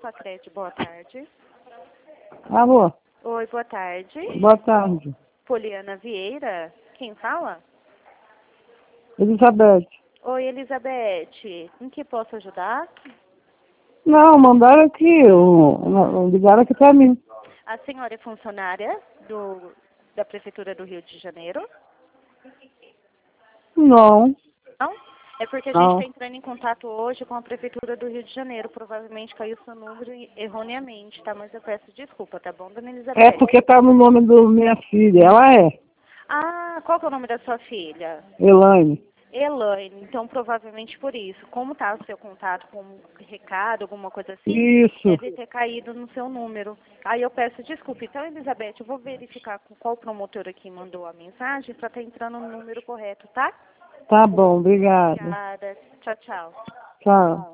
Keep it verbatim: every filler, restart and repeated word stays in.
Sacredi, boa tarde. Alô, Oi, boa tarde. boa tarde. Poliana Vieira, quem fala? Elizabeth. Oi, Elizabeth, em que posso ajudar? Não, mandaram aqui, o- ligaram aqui pra mim. A senhora é funcionária do, da Prefeitura do Rio de Janeiro? Não, Não? É porque a gente não. está entrando em contato hoje com a Prefeitura do Rio de Janeiro. Provavelmente caiu seu número erroneamente, tá? Mas eu peço desculpa, tá bom, dona Elizabeth? É porque tá no nome da minha filha. Ela é, Ah, qual que é o nome da sua filha? Elaine. Elaine, então provavelmente por isso. Como tá o seu contato com um recado, alguma coisa assim, Isso. deve ter caído no seu número. Aí eu peço desculpa. Então, Elizabeth, eu vou verificar com qual promotor aqui mandou a mensagem para estar entrando no número correto, tá? Tá bom, obrigada. Obrigada. Tchau, tchau. Tchau.